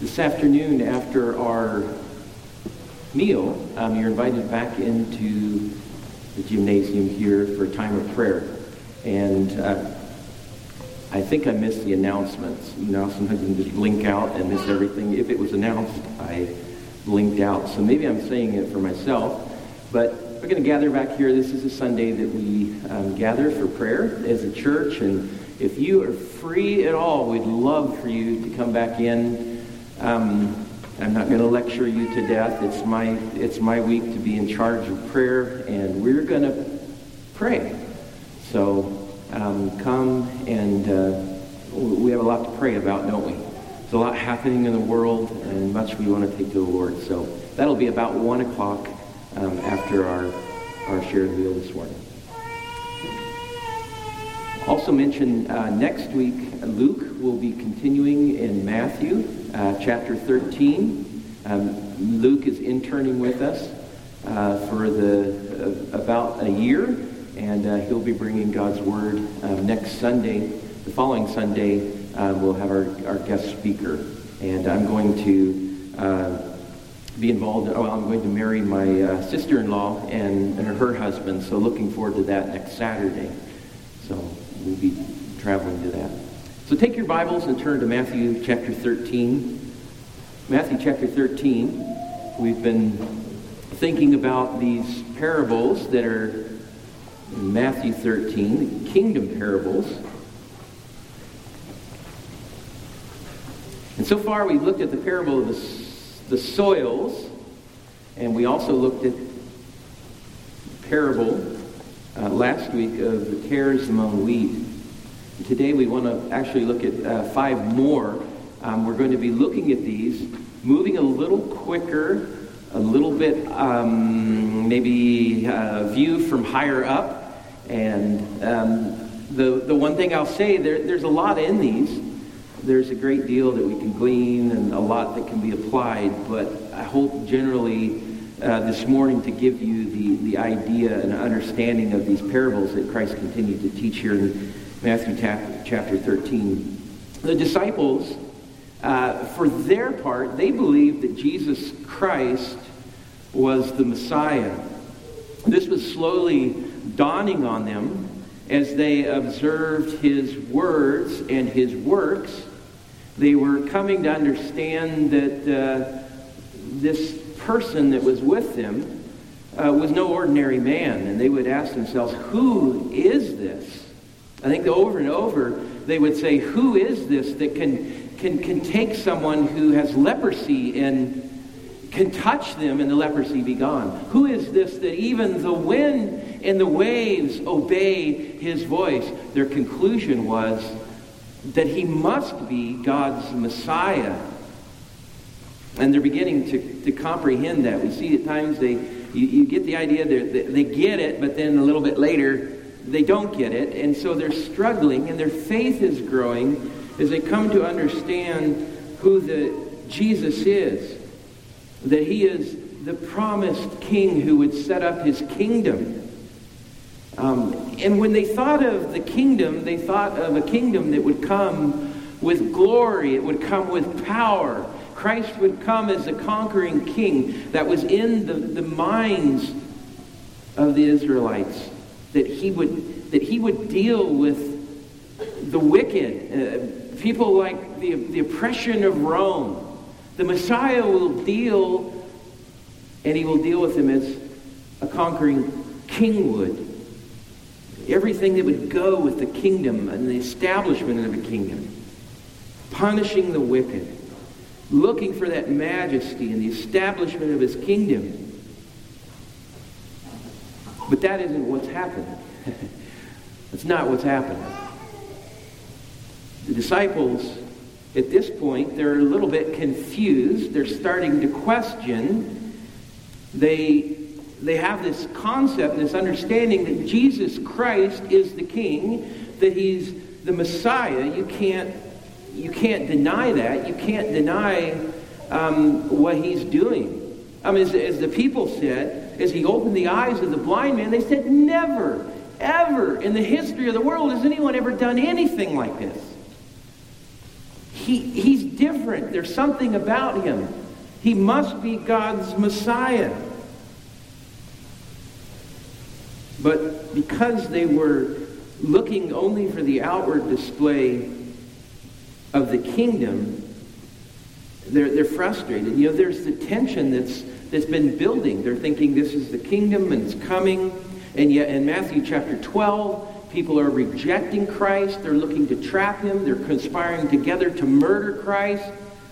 This afternoon, after our meal, you're invited back into the gymnasium here for a time of prayer. And I think I missed the announcements. You know, sometimes you can just blink out and miss everything. If it was announced, I blinked out. So maybe I'm saying it for myself. But we're going to gather back here. This is a Sunday that we gather for prayer as a church. And if you are free at all, we'd love for you to come back in. I'm not going to lecture you to death. It's my week to be in charge of prayer, and we're going to pray. So come, and we have a lot to pray about, don't we? There's a lot happening in the world, and much we want to take to the Lord. So that'll be about 1 o'clock after our shared meal this morning. Also mention next week, Luke will be continuing in Matthew chapter 13. Luke is interning with us for about a year, and he'll be bringing God's Word next Sunday. The following Sunday, we'll have our guest speaker, and I'm going to be involved. I'm going to marry my sister-in-law and her husband, so looking forward to that next Saturday. So we'll be traveling to that. So take your Bibles and turn to Matthew chapter 13. Matthew chapter 13. We've been thinking about these parables that are in Matthew 13, the kingdom parables. And so far we've looked at the parable of the soils, and we also looked at the parable last week of the tares among wheat. And today we want to actually look at 5 more. We're going to be looking at these, moving a little quicker, a little bit maybe view from higher up. And the one thing I'll say, there's a lot in these. There's a great deal that we can glean and a lot that can be applied, but I hope generally this morning to give you the idea and understanding of these parables that Christ continued to teach here in Matthew chapter 13. The disciples, for their part, they believed that Jesus Christ was the Messiah. This was slowly dawning on them as they observed his words and his works. They were coming to understand that this person that was with them was no ordinary man. And they would ask themselves, who is this? I think over and over they would say, who is this that can take someone who has leprosy and can touch them and the leprosy be gone? Who is this that even the wind and the waves obey his voice? Their conclusion was that he must be God's Messiah. And they're beginning to comprehend that. We see at times you get the idea, they get it, but then a little bit later they don't get it. And so they're struggling, and their faith is growing as they come to understand who Jesus is. That he is the promised king who would set up his kingdom. And when they thought of the kingdom, they thought of a kingdom that would come with glory. It would come with power. Christ would come as a conquering king. That was in the minds of the Israelites. That he would deal with the wicked, people like the oppression of Rome. The Messiah will deal, and he will deal with them as a conquering king would. Everything that would go with the kingdom and the establishment of a kingdom. Punishing the wicked. Looking for that majesty and the establishment of his kingdom. But that isn't what's happening. That's not what's happening. The disciples, at this point, they're a little bit confused. They're starting to question. They have this concept, this understanding that Jesus Christ is the King, that he's the Messiah. You can't deny that. You can't deny what he's doing. As the people said, as he opened the eyes of the blind man, they said, never, ever in the history of the world has anyone ever done anything like this. He he's different. There's something about him. He must be God's Messiah. But because they were looking only for the outward display of the kingdom, they're frustrated. There's the tension that's been building. They're thinking this is the kingdom and it's coming. And yet in Matthew chapter 12, people are rejecting Christ. They're looking to trap him. They're conspiring together to murder Christ.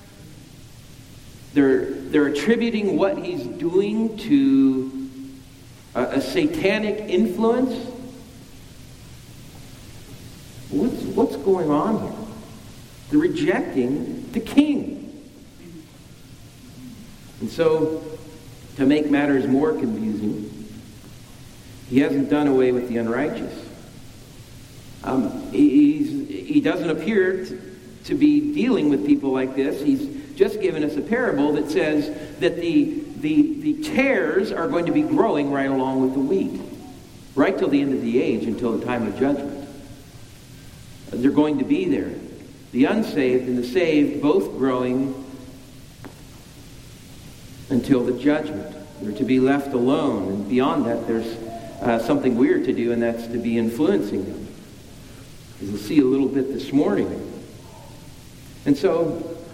They're attributing what he's doing to a satanic influence. What's going on here? They're rejecting the king. And so, to make matters more confusing, he hasn't done away with the unrighteous. He doesn't appear to be dealing with people like this. He's just given us a parable that says that the tares are going to be growing right along with the wheat, right till the end of the age, until the time of judgment. They're going to be there. The unsaved and the saved both growing until the judgment. They're to be left alone. And beyond that, there's something weird to do, and that's to be influencing them. As we'll see a little bit this morning. And so,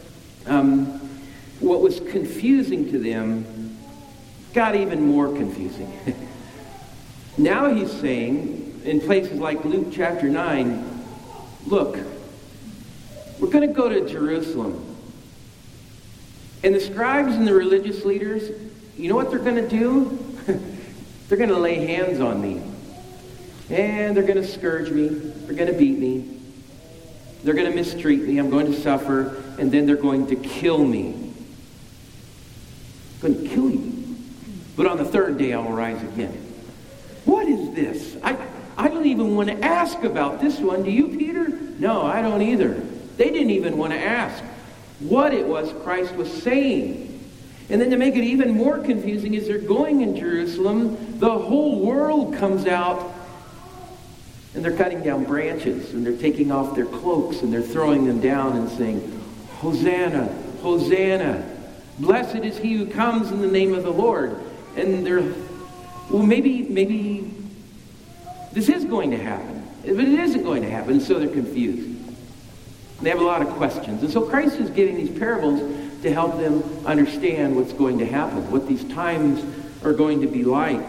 what was confusing to them got even more confusing. Now he's saying, in places like Luke chapter 9, look, we're going to go to Jerusalem. And the scribes and the religious leaders, you know what they're going to do? They're going to lay hands on me. And they're going to scourge me. They're going to beat me. They're going to mistreat me. I'm going to suffer. And then they're going to kill me. I'm going to kill you. But on the third day, I will rise again. What is this? I don't even want to ask about this one. Do you, Peter? No, I don't either. They didn't even want to ask what it was Christ was saying. And then to make it even more confusing, as they're going in Jerusalem, the whole world comes out and they're cutting down branches and they're taking off their cloaks and they're throwing them down and saying, Hosanna, Hosanna, blessed is he who comes in the name of the Lord. And they're, well, maybe this is going to happen, but it isn't going to happen, so they're confused. They have a lot of questions. And so Christ is giving these parables to help them understand what's going to happen, what these times are going to be like,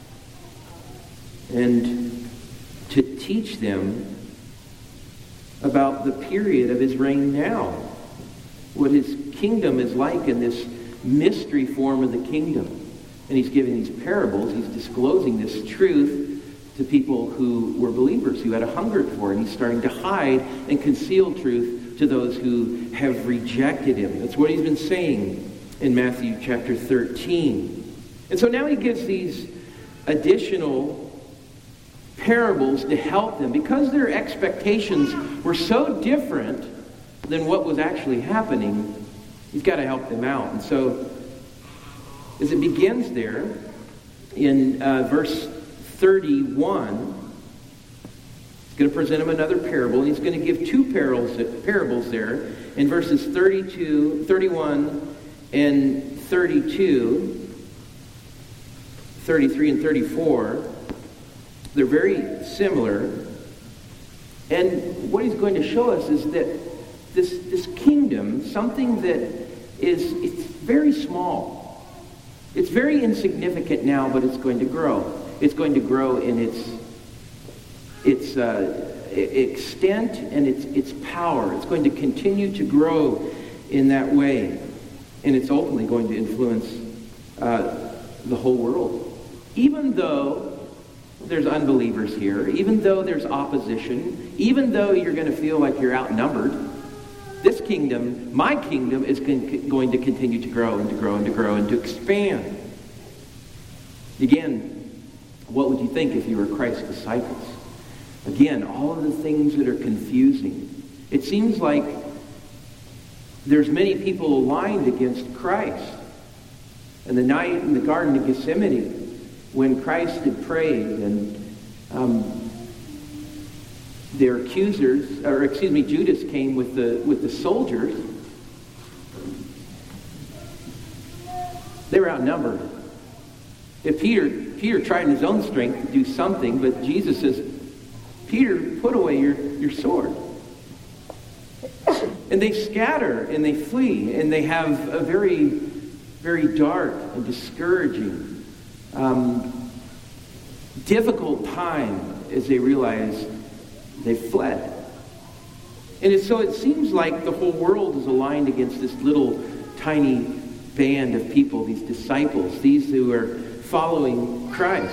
and to teach them about the period of his reign now, what his kingdom is like in this mystery form of the kingdom. And he's giving these parables, he's disclosing this truth to people who were believers, who had a hunger for it. He's starting to hide and conceal truth to those who have rejected him. That's what he's been saying in Matthew chapter 13. And so now he gives these additional parables to help them, because their expectations were so different than what was actually happening. He's got to help them out. And so as it begins there in verse 31, he's going to present him another parable, and he's going to give two parables there in verses 31 and 32, 33 and 34. They're very similar. And what he's going to show us is that this kingdom, something that it's very small. It's very insignificant now, but it's going to grow. It's going to grow in its extent and its power. It's going to continue to grow in that way. And it's ultimately going to influence the whole world. Even though there's unbelievers here, even though there's opposition, even though you're going to feel like you're outnumbered, this kingdom, my kingdom, is going to continue to grow and to grow and to grow and to expand. Again, what would you think if you were Christ's disciples? Again, all of the things that are confusing. It seems like there's many people aligned against Christ. And the night in the Garden of Gethsemane, when Christ had prayed and their accusers, Judas came with the soldiers. They were outnumbered. If Peter tried in his own strength to do something, but Jesus says, Peter, put away your sword. And they scatter and they flee, and they have a very, very dark and discouraging, difficult time as they realize they fled. And so it seems like the whole world is aligned against this little tiny band of people, these disciples, these who are following Christ.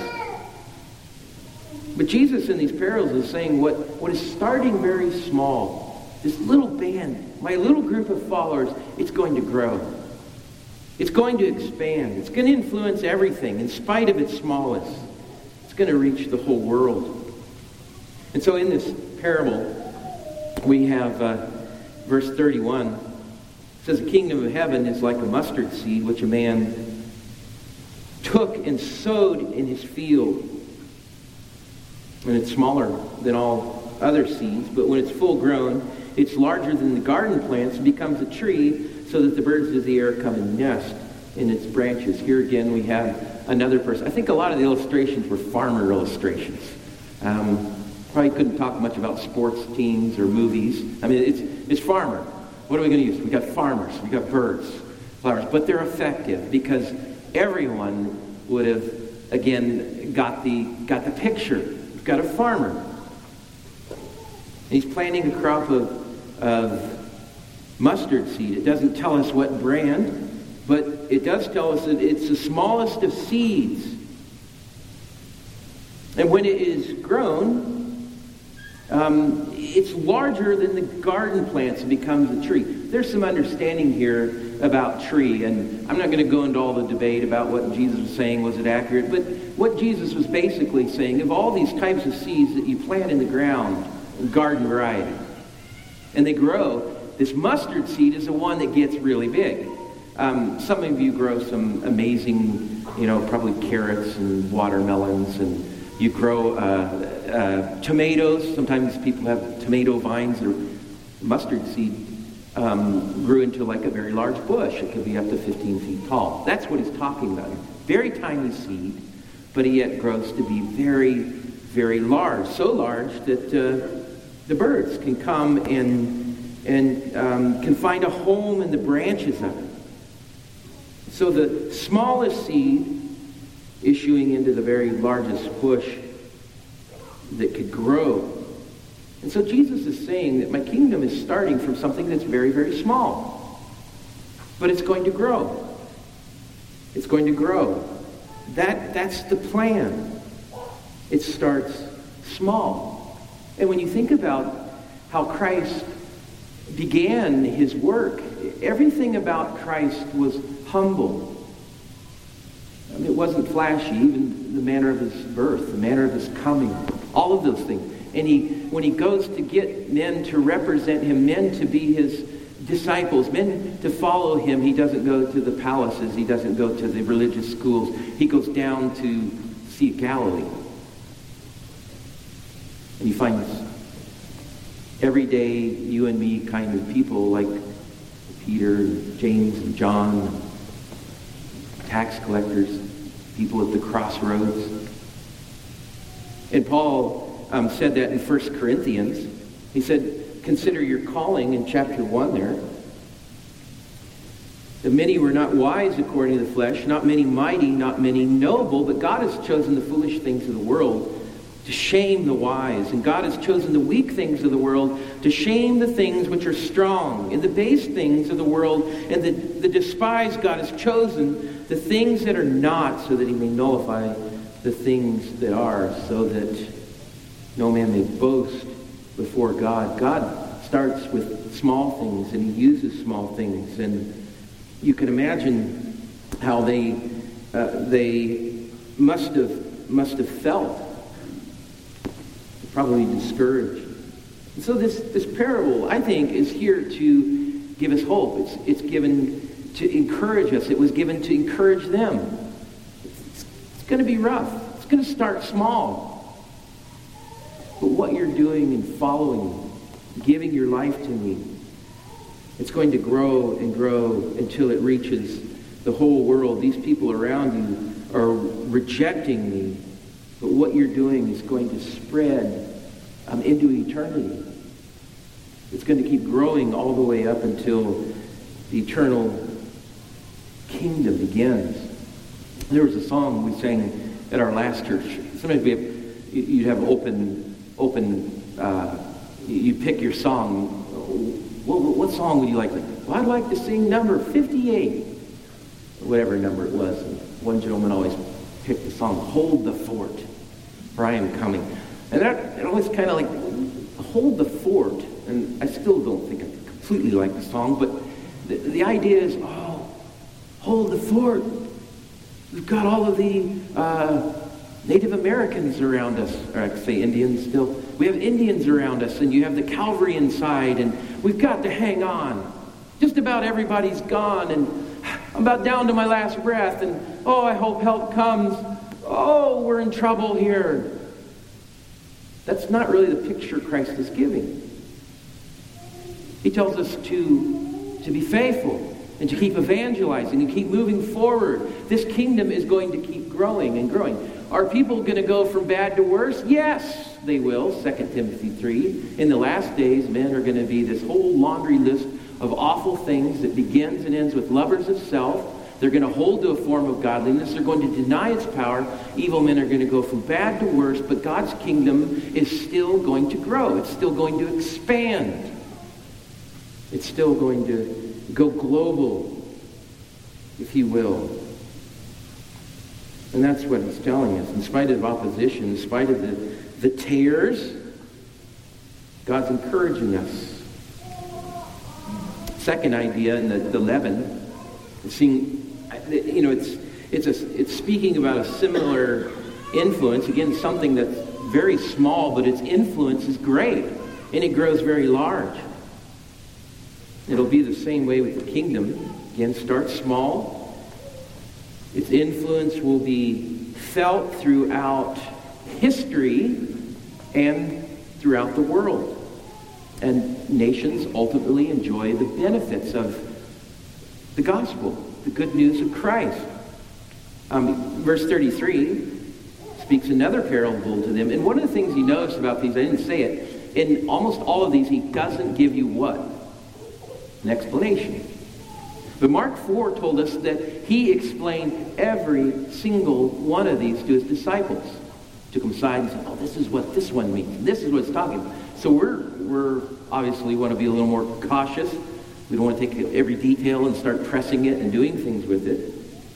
But Jesus in these parables is saying what is starting very small, this little band, my little group of followers, it's going to grow. It's going to expand. It's going to influence everything in spite of its smallness. It's going to reach the whole world. And so in this parable, we have verse 31. It says, the kingdom of heaven is like a mustard seed, which a man took and sowed in his field. And it's smaller than all other seeds, but when it's full grown, it's larger than the garden plants and becomes a tree, so that the birds of the air come and nest in its branches. Here again we have another person. I think a lot of the illustrations were farmer illustrations. Probably couldn't talk much about sports teams or movies. I mean, it's farmer. What are we going to use? We got farmers, we got birds, flowers, but they're effective because everyone would have, again, got the picture. We've got a farmer. And he's planting a crop of mustard seed. It doesn't tell us what brand, but it does tell us that it's the smallest of seeds. And when it is grown, it's larger than the garden plants and becomes a tree. There's some understanding here about tree, and I'm not going to go into all the debate about what Jesus was saying, was it accurate, but what Jesus was basically saying, of all these types of seeds that you plant in the ground, garden variety, and they grow, this mustard seed is the one that gets really big. Some of you grow some amazing, probably carrots and watermelons, and you grow tomatoes. Sometimes people have tomato vines. Or mustard seed grew into like a very large bush. It could be up to 15 feet tall. That's what he's talking about. Very tiny seed, but it yet grows to be very, very large. So large that the birds can come and can find a home in the branches of it. So the smallest seed issuing into the very largest bush that could grow. And so Jesus is saying that my kingdom is starting from something that's very, very small. But it's going to grow. It's going to grow. That's the plan. It starts small. And when you think about how Christ began his work, everything about Christ was humble. I mean, it wasn't flashy, even the manner of his birth, the manner of his coming, all of those things. And when he goes to get men to represent him, men to be his disciples, men to follow him, he doesn't go to the palaces, he doesn't go to the religious schools. He goes down to Sea of Galilee. And he finds everyday you and me kind of people like Peter and James and John, tax collectors, people at the crossroads. And Paul said that in 1 Corinthians. He said, consider your calling in chapter 1 there. The many were not wise according to the flesh, not many mighty, not many noble, but God has chosen the foolish things of the world to shame the wise. And God has chosen the weak things of the world to shame the things which are strong. And the base things of the world and the despised God has chosen the things that are not, so that he may nullify the things that are, so that no man may boast before God. God starts with small things, and he uses small things. And you can imagine how they must have felt. Probably discouraged. And so this parable, I think, is here to give us hope. It's given to encourage us. It was given to encourage them. It's going to be rough. It's going to start small. But what you're doing and following, giving your life to me, it's going to grow and grow until it reaches the whole world. These people around you are rejecting me, but what you're doing is going to spread into eternity. It's going to keep growing all the way up until the eternal kingdom begins. There was a song we sang at our last church. Sometimes you'd have you pick your song. What song would you like? Well, I'd like to sing number 58, whatever number it was. And one gentleman always picked the song, Hold the Fort, for I am coming. And that always kind of like, Hold the Fort. And I still don't think I completely like the song, but the idea is, hold the fort. We've got all of the Native Americans around us, or I could say Indians still. We have Indians around us, and you have the cavalry inside, and we've got to hang on. Just about everybody's gone, and I'm about down to my last breath, and I hope help comes. We're in trouble here. That's not really the picture Christ is giving. He tells us to be faithful and to keep evangelizing and keep moving forward. This kingdom is going to keep growing and growing. Are people going to go from bad to worse? Yes, they will. 2 Timothy 3. In the last days, men are going to be this whole laundry list of awful things that begins and ends with lovers of self. They're going to hold to a form of godliness. They're going to deny its power. Evil men are going to go from bad to worse, but God's kingdom is still going to grow. It's still going to expand. It's still going to go global, if you will. And that's what he's telling us. In spite of opposition, in spite of the tears, God's encouraging us. Second idea in the leaven, it's speaking about a similar influence. Again, something that's very small, but its influence is great, and it grows very large. It'll be the same way with the kingdom. Again, start small. Its influence will be felt throughout history and throughout the world. And nations ultimately enjoy the benefits of the gospel, the good news of Christ. Verse 33 speaks another parable to them. And one of the things you notice about these, I didn't say it, in almost all of these, he doesn't give you what? An explanation. But Mark 4 told us that he explained every single one of these to his disciples. Took them aside and said, this is what this one means. This is what it's talking about. So we're obviously want to be a little more cautious. We don't want to take every detail and start pressing it and doing things with it.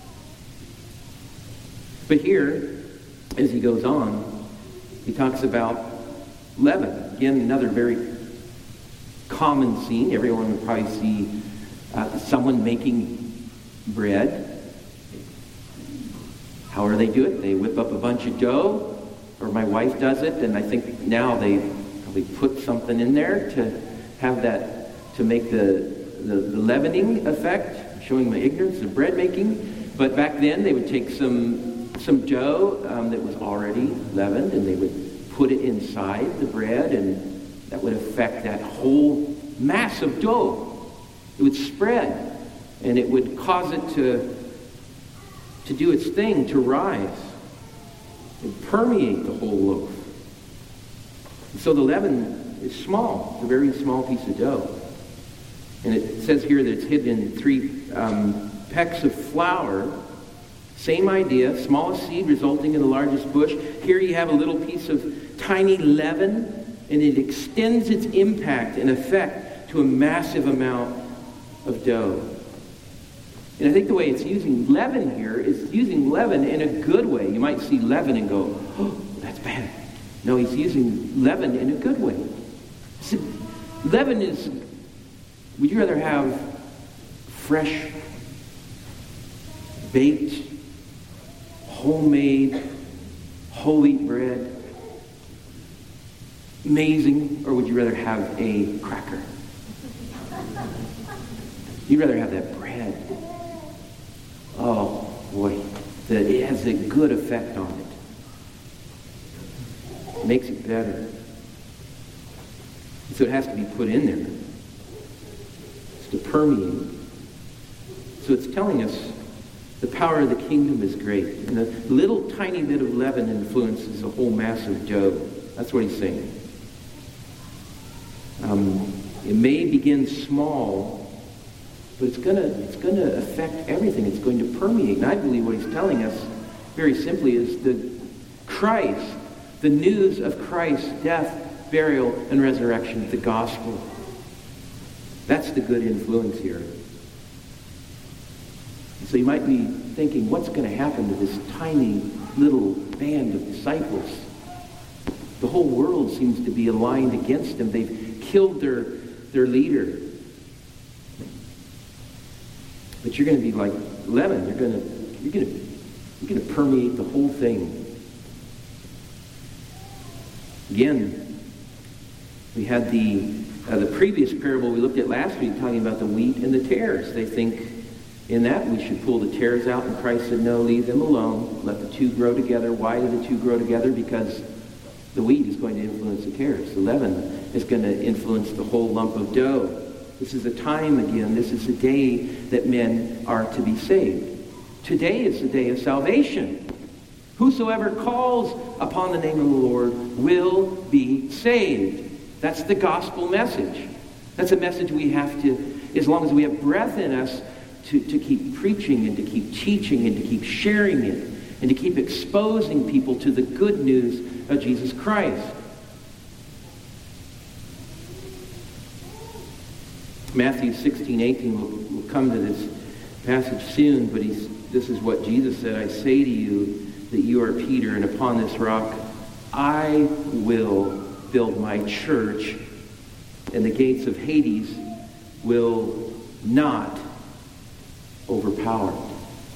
But here, as he goes on, he talks about leaven. Again, another very common scene. Everyone would probably see someone making bread. How do they do it? They whip up a bunch of dough, or my wife does it, and I think now they probably put something in there to have that, to make the leavening effect. I'm showing my ignorance of bread making. But back then they would take some dough that was already leavened, and they would put it inside the bread, and that would affect that whole mass of dough. It would spread, and it would cause it to do its thing, to rise, and permeate the whole loaf. So the leaven is small. It's a very small piece of dough. And it says here that it's hidden in 3 pecks of flour. Same idea, smallest seed resulting in the largest bush. Here you have a little piece of tiny leaven, and it extends its impact and effect to a massive amount of dough. And I think the way it's using leaven here is using leaven in a good way. You might see leaven and go, that's bad. No, he's using leaven in a good way. So, leaven is, would you rather have fresh, baked, homemade, whole wheat bread, amazing, or would you rather have a cracker? You'd rather have that bread. Oh, boy. That it has a good effect on it. It makes it better. So it has to be put in there. It's to permeate. So it's telling us the power of the kingdom is great. And a little tiny bit of leaven influences a whole massive dough. That's what he's saying. It may begin small, but it's going to affect everything. It's going to permeate. And I believe what he's telling us, very simply, is the news of Christ's death, burial, and resurrection, the gospel. That's the good influence here. So you might be thinking, what's going to happen to this tiny little band of disciples? The whole world seems to be aligned against them. They've killed their leader. But you're going to be like leaven. You're going to permeate the whole thing. Again, we had the previous parable we looked at last week talking about the wheat and the tares. They think in that we should pull the tares out, and Christ said, no, leave them alone. Let the two grow together. Why do the two grow together? Because the wheat is going to influence the tares. The leaven is going to influence the whole lump of dough. This is a time again. This is a day that men are to be saved. Today is the day of salvation. Whosoever calls upon the name of the Lord will be saved. That's the gospel message. That's a message we have to, as long as we have breath in us, to keep preaching and to keep teaching and to keep sharing it and to keep exposing people to the good news of Jesus Christ. Matthew 16:18, we'll come to this passage soon, but this is what Jesus said, I say to you that you are Peter, and upon this rock I will build my church, and the gates of Hades will not overpower it.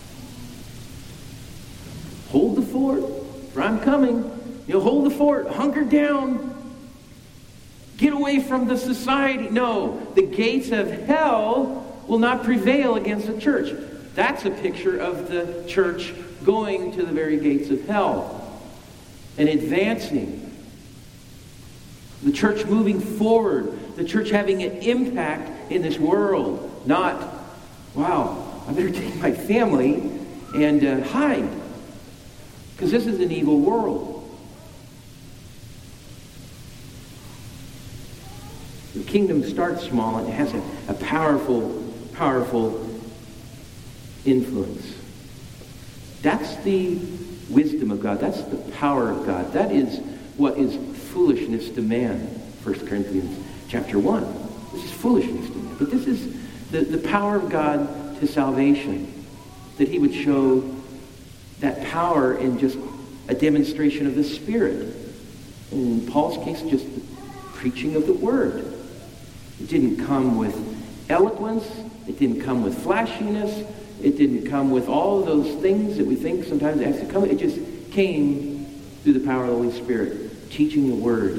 Hold the fort, for I'm coming. Hold the fort, hunker down. Get away from the society. No, the gates of hell will not prevail against the church. That's a picture of the church going to the very gates of hell and advancing. The church moving forward. The church having an impact in this world. Not, wow, I better take my family and hide. Because this is an evil world. The kingdom starts small and it has a powerful, powerful influence. That's the wisdom of God. That's the power of God. That is what is foolishness to man. 1 Corinthians chapter 1. This is foolishness to man. But this is the power of God to salvation. That he would show that power in just a demonstration of the Spirit. In Paul's case, just the preaching of the Word. It didn't come with eloquence. It didn't come with flashiness. It didn't come with all of those things that we think sometimes it has to come. It just came through the power of the Holy Spirit, teaching the Word.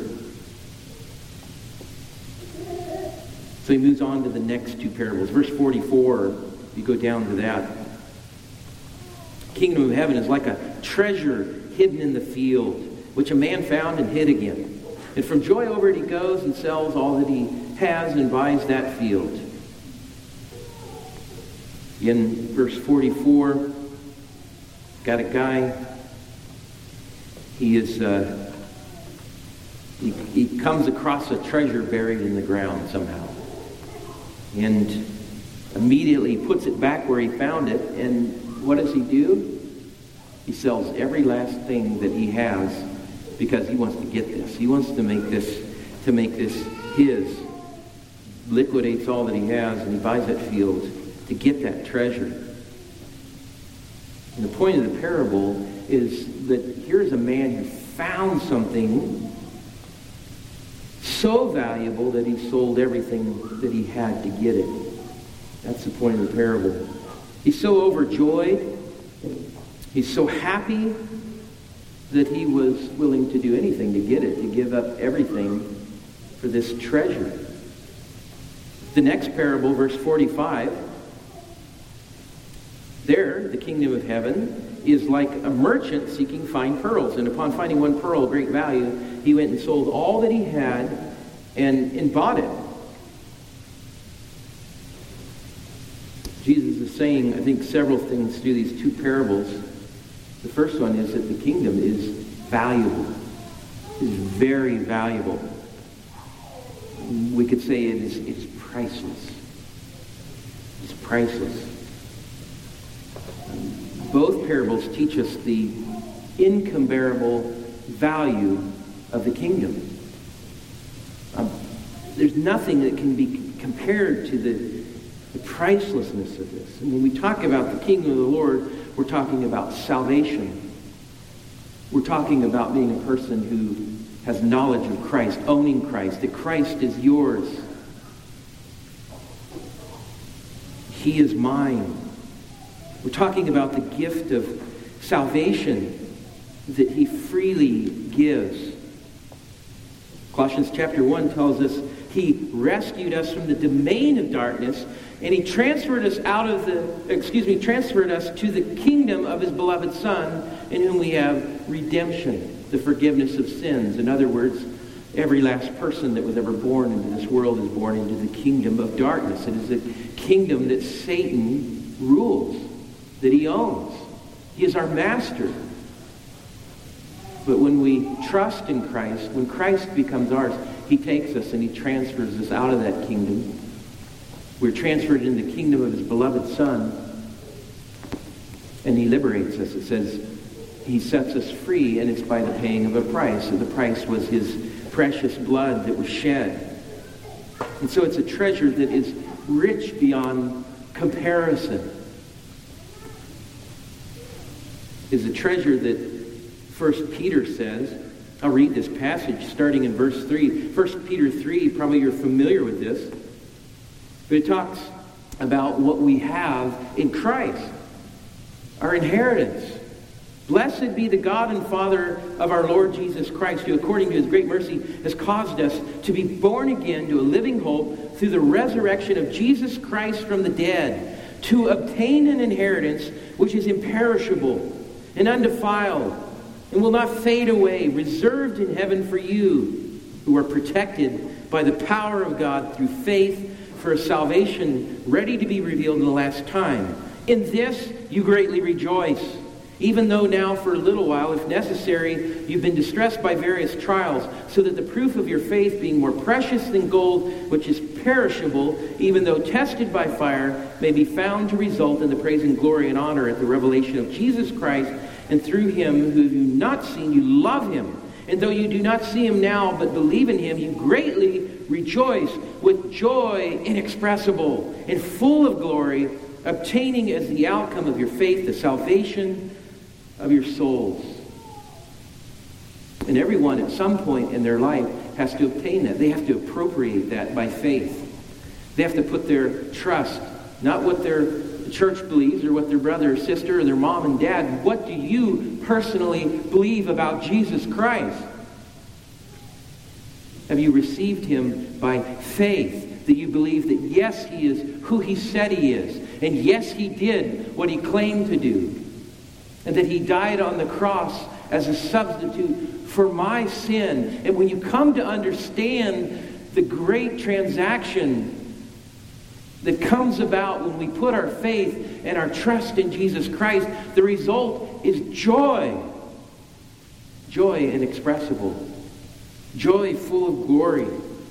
So he moves on to the next two parables. Verse 44, you go down to that. Kingdom of heaven is like a treasure hidden in the field, which a man found and hid again. And from joy over it he goes and sells all that he has and buys that field. In verse 44, got a guy, he comes across a treasure buried in the ground somehow. And immediately puts it back where he found it, and what does he do? He sells every last thing that he has because he wants to get this. He wants to make this his. Liquidates all that he has, and he buys that field to get that treasure. And the point of the parable is that here's a man who found something so valuable that he sold everything that he had to get it. That's the point of the parable. He's so overjoyed. He's so happy that he was willing to do anything to get it, to give up everything for this treasure. The next parable, verse 45, there, the kingdom of heaven is like a merchant seeking fine pearls. And upon finding one pearl of great value, he went and sold all that he had and bought it. Jesus is saying, I think, several things through these two parables. The first one is that the kingdom is valuable. It is very valuable. We could say it's priceless. It's priceless. Both parables teach us the incomparable value of the kingdom. There's nothing that can be compared to the pricelessness of this. And when we talk about the kingdom of the Lord, we're talking about salvation. We're talking about being a person who has knowledge of Christ, owning Christ, that Christ is yours. He is mine. We're talking about the gift of salvation that he freely gives. Colossians chapter 1 tells us he rescued us from the domain of darkness, and he transferred us transferred us to the kingdom of his beloved Son, in whom we have redemption, the forgiveness of sins. In other words, every last person that was ever born into this world is born into the kingdom of darkness. It is a kingdom that Satan rules, that he owns. He is our master. But when we trust in Christ, when Christ becomes ours, he takes us and he transfers us out of that kingdom. We're transferred into the kingdom of his beloved Son, and he liberates us. It says he sets us free, and it's by the paying of a price. And the price was his precious blood that was shed. And so it's a treasure that is rich beyond comparison. It's a treasure that 1 Peter says, I'll read this passage starting in verse 3. 1 Peter 3, probably you're familiar with this, but it talks about what we have in Christ, our inheritance. Blessed be the God and Father of our Lord Jesus Christ, who according to his great mercy has caused us to be born again to a living hope through the resurrection of Jesus Christ from the dead, to obtain an inheritance which is imperishable and undefiled and will not fade away, reserved in heaven for you, who are protected by the power of God through faith for a salvation ready to be revealed in the last time. In this you greatly rejoice, even though now for a little while, if necessary, you've been distressed by various trials, so that the proof of your faith, being more precious than gold, which is perishable, even though tested by fire, may be found to result in the praise and glory and honor at the revelation of Jesus Christ. And through him, who you have not seen, you love him. And though you do not see him now, but believe in him, you greatly rejoice with joy inexpressible and full of glory, obtaining as the outcome of your faith the salvation of your souls. And everyone at some point in their life has to obtain that. They have to appropriate that by faith. They have to put their trust, not what their church believes or what their brother or sister or their mom and dad. What do you personally believe about Jesus Christ? Have you received him by faith, that you believe that yes, he is who he said he is, and yes, he did what he claimed to do, and that he died on the cross as a substitute for my sin? And when you come to understand the great transaction that comes about when we put our faith and our trust in Jesus Christ, the result is joy. Joy inexpressible. Joy full of glory.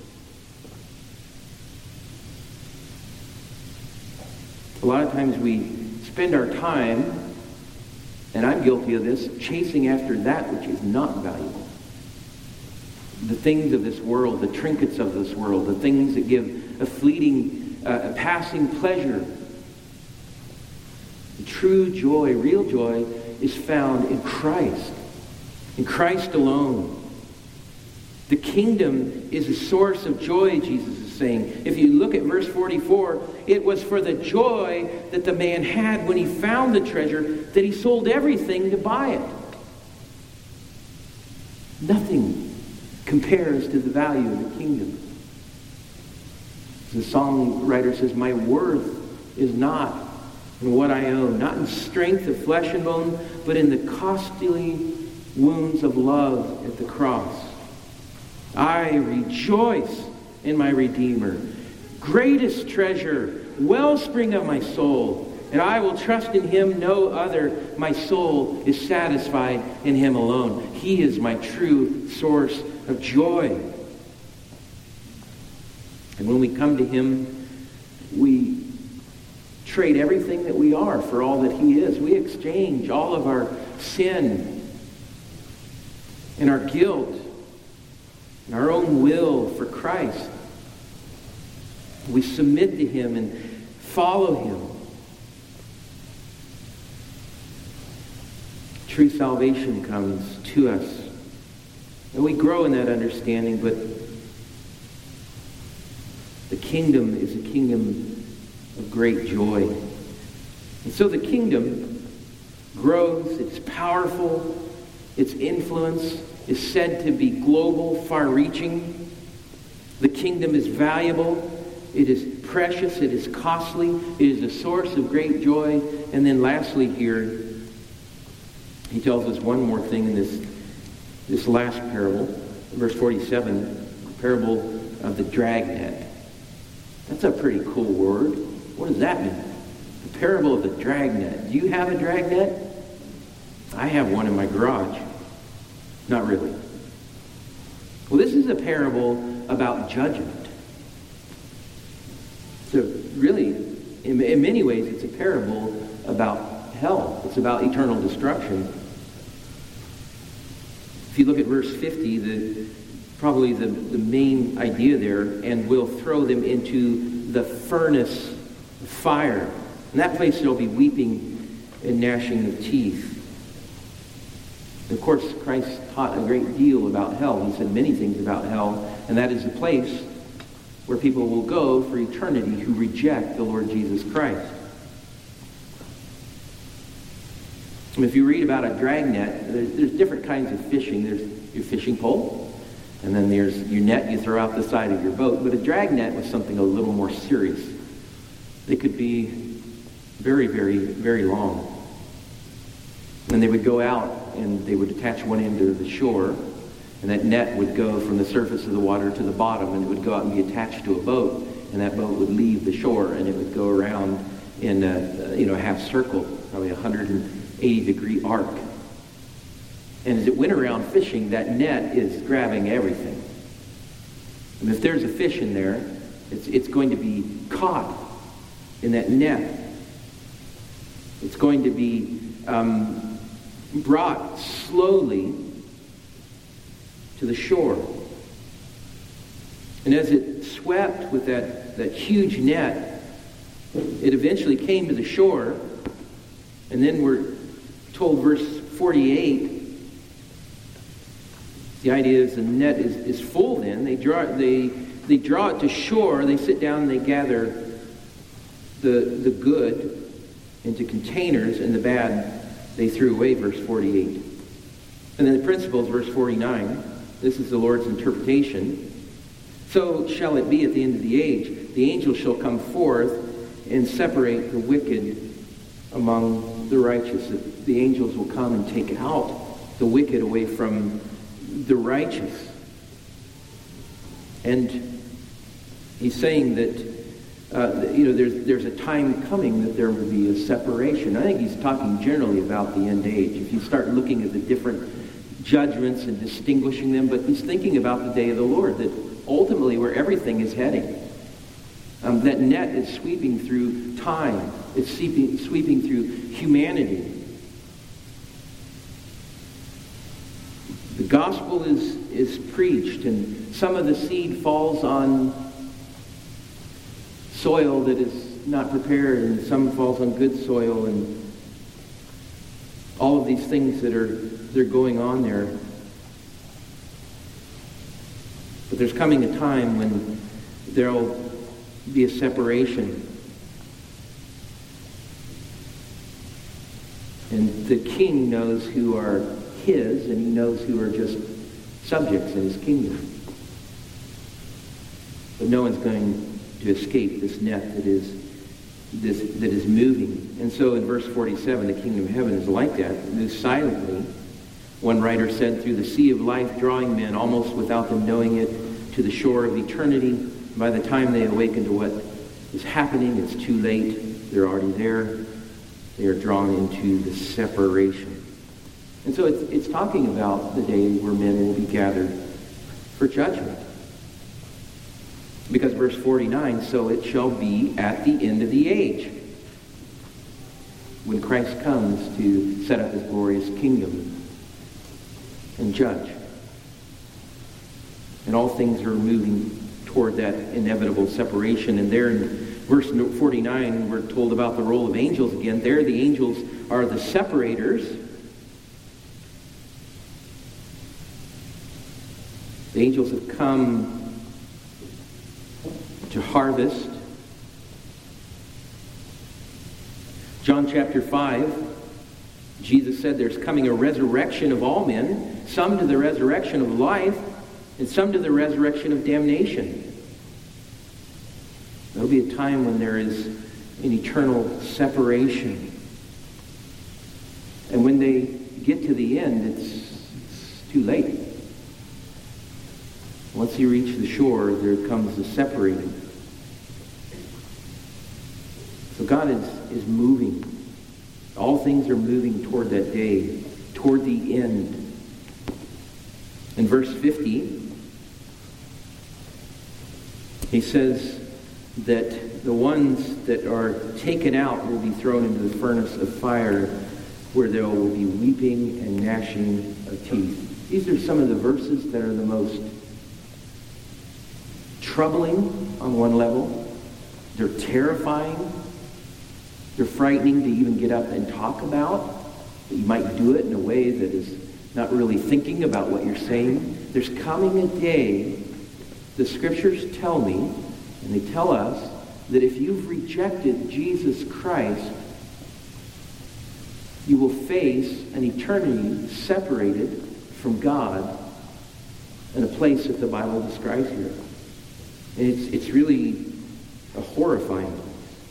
A lot of times we spend our time, and I'm guilty of this, chasing after that which is not valuable. The things of this world, the trinkets of this world, the things that give a fleeting a passing pleasure. The true joy, real joy, is found in Christ alone. The kingdom is a source of joy, Jesus is saying. If you look at verse 44, it was for the joy that the man had when he found the treasure that he sold everything to buy it. Nothing compares to the value of the kingdom. The songwriter says, my worth is not in what I own, not in strength of flesh and bone, but in the costly wounds of love at the cross. I rejoice in my Redeemer, greatest treasure, wellspring of my soul. And I will trust in him, no other. My soul is satisfied in him alone. He is my true source of joy. And when we come to him, we trade everything that we are for all that he is. We exchange all of our sin and our guilt and our own will for Christ. We submit to him and follow him. True salvation comes to us. And we grow in that understanding, but the kingdom is a kingdom of great joy. And so the kingdom grows, it's powerful, its influence is said to be global, far-reaching. The kingdom is valuable, it is precious, it is costly, it is a source of great joy. And then lastly here, he tells us one more thing in this last parable, verse 47, parable of the dragnet. That's a pretty cool word. What does that mean? The parable of the dragnet. Do you have a dragnet? I have one in my garage. Not really. Well, this is a parable about judgment. So really, in many ways, it's a parable about hell. It's about eternal destruction. If you look at verse 50, probably the main idea there, and will throw them into the furnace of fire. In that place there'll be weeping and gnashing of teeth. Of course, Christ taught a great deal about hell. He said many things about hell, and that is a place where people will go for eternity who reject the Lord Jesus Christ. And if you read about a dragnet, there's different kinds of fishing. There's your fishing pole, and then there's your net you throw out the side of your boat. But a dragnet was something a little more serious. They could be very, very, very long. And they would go out and they would attach one end to the shore, and that net would go from the surface of the water to the bottom, and it would go out and be attached to a boat, and that boat would leave the shore, and it would go around in a half circle, probably 180-degree arc. And as it went around fishing, that net is grabbing everything. And if there's a fish in there, it's going to be caught in that net. It's going to be brought slowly to the shore. And as it swept with that huge net, it eventually came to the shore. And then we're told, verse 48, the idea is the net is full then. They draw it to shore. They sit down and they gather the good into containers, and the bad they threw away, verse 48. And then the principles, verse 49. This is the Lord's interpretation. So shall it be at the end of the age. The angel shall come forth and separate the wicked among the righteous. The angels will come and take out the wicked away from the righteous. And he's saying that there's a time coming that there will be a separation. I think he's talking generally about the end age. If you start looking at the different judgments and distinguishing them, but he's thinking about the day of the Lord, that ultimately where everything is heading. That net is sweeping through time. It's sweeping through humanity. The gospel is preached, and some of the seed falls on soil that is not prepared, and some falls on good soil, and all of these things that are going on there. But there's coming a time when there'll be a separation. And the king knows who are his, and he knows who are just subjects in his kingdom. But no one's going to escape this net that is moving. And so in verse 47, the kingdom of heaven is like that. It moves silently. One writer said, through the sea of life, drawing men almost without them knowing it to the shore of eternity. By the time they awaken to what is happening, it's too late. They're already there. They are drawn into the separation. And so it's talking about the day where men will be gathered for judgment. Because verse 49, so it shall be at the end of the age, when Christ comes to set up his glorious kingdom and judge. And all things are moving toward that inevitable separation. And there in verse 49, we're told about the role of angels again. There the angels are the separators. The angels have come to harvest. John chapter 5, Jesus said there's coming a resurrection of all men, some to the resurrection of life, and some to the resurrection of damnation. There'll be a time when there is an eternal separation. And when they get to the end, it's too late. Once you reach the shore, there comes the separating. So God is moving. All things are moving toward that day, toward the end. In verse 50, he says that the ones that are taken out will be thrown into the furnace of fire, where there will be weeping and gnashing of teeth. These are some of the verses that are the most troubling on one level. They're terrifying. They're frightening to even get up and talk about. But you might do it in a way that is not really thinking about what you're saying. There's coming a day, the scriptures tell me, and they tell us, that if you've rejected Jesus Christ, you will face an eternity separated from God in a place that the Bible describes here. And it's really a horrifying place.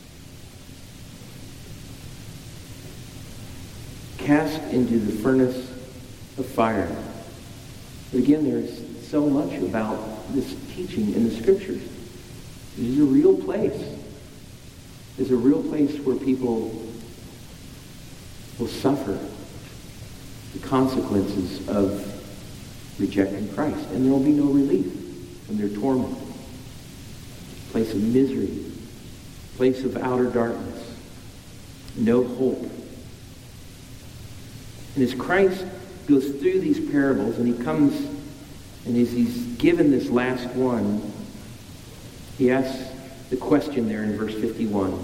Cast into the furnace of fire. But again, there's so much about this teaching in the scriptures. This is a real place. It's a real place where people will suffer the consequences of rejecting Christ. And there will be no relief from their torment. A place of misery. A place of outer darkness. No hope. And as Christ goes through these parables, and he comes, and as he's given this last one, he asks the question there in verse 51.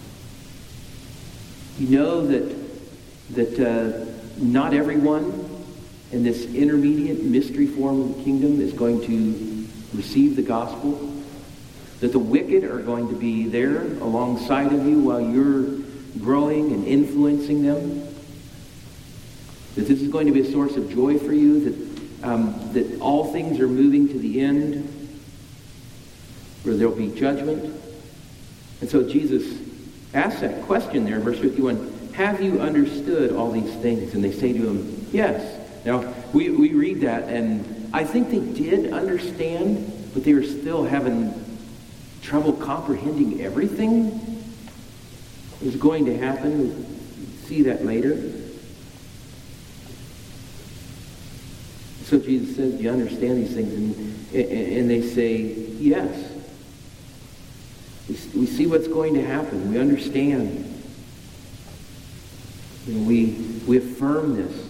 You know that not everyone in this intermediate mystery form of the kingdom is going to receive the gospel, that the wicked are going to be there alongside of you while you're growing and influencing them, that this is going to be a source of joy for you, that all things are moving to the end, where there'll be judgment. And so Jesus asks that question there in verse 51, have you understood all these things? And they say to him, yes. Now, we read that, and I think they did understand, but they were still having trouble comprehending everything that was going to happen. We'll see that later. So Jesus says, do you understand these things? And they say, yes. We see what's going to happen. We understand. And we affirm this.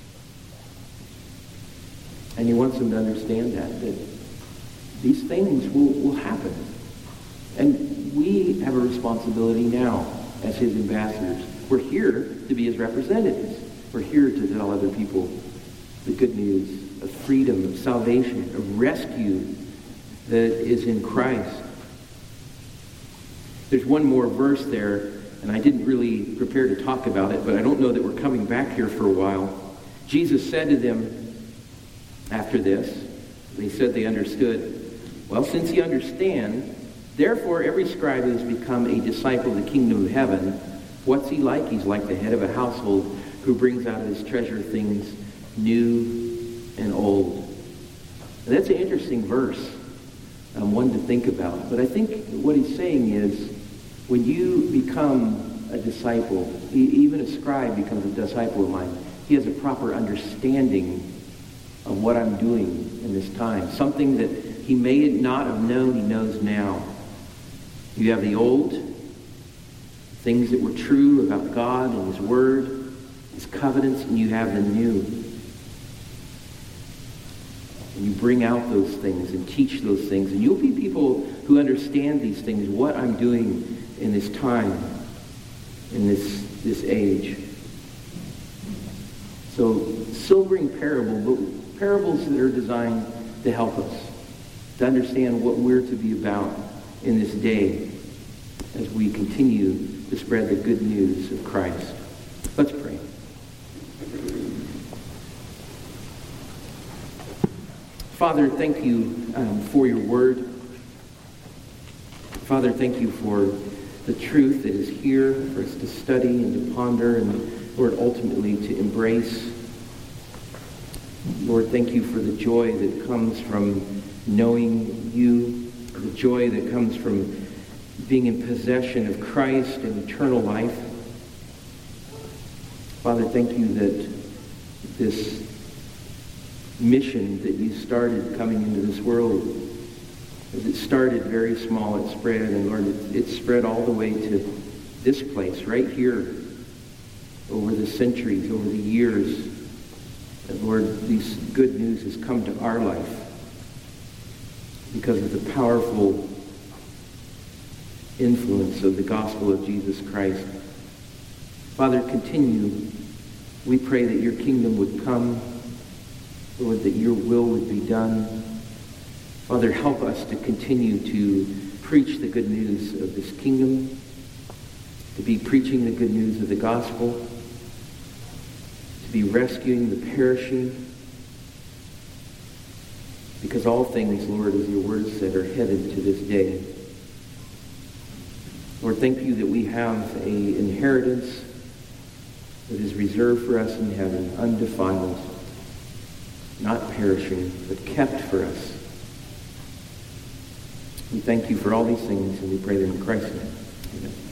And he wants them to understand that these things will happen. And we have a responsibility now as his ambassadors. We're here to be his representatives. We're here to tell other people the good news of freedom, of salvation, of rescue that is in Christ. There's one more verse there, and I didn't really prepare to talk about it, but I don't know that we're coming back here for a while. Jesus said to them after this, they said they understood, well, since you understand, therefore every scribe who has become a disciple of the kingdom of heaven, what's he like? He's like the head of a household who brings out of his treasure things new and old. And that's an interesting verse. one to think about. But I think what he's saying is, when you become a disciple, even a scribe becomes a disciple of mine, he has a proper understanding of what I'm doing in this time. Something that he may not have known, he knows now. You have the old, things that were true about God and his word, his covenants, and you have the new. And you bring out those things and teach those things. And you'll be people who understand these things, what I'm doing in this time, in this age. So, sobering parable, but parables that are designed to help us, to understand what we're to be about in this day as we continue to spread the good news of Christ. Let's pray. Father, thank you for your word. Father, thank you for the truth that is here for us to study and to ponder and, Lord, ultimately to embrace. Lord, thank you for the joy that comes from knowing you, the joy that comes from being in possession of Christ and eternal life. Father, thank you that this mission that you started coming into this world, as it started very small, it spread, and Lord, it spread all the way to this place right here over the centuries, over the years. And Lord, this good news has come to our life because of the powerful influence of the gospel of Jesus Christ. Father, continue. We pray that your kingdom would come, Lord, that your will would be done. Father, help us to continue to preach the good news of this kingdom, to be preaching the good news of the gospel, to be rescuing the perishing, because all things, Lord, as your word said, are headed to this day. Lord, thank you that we have an inheritance that is reserved for us in heaven, undefiled, not perishing, but kept for us. We thank you for all these things, and we pray them in Christ's name. Amen.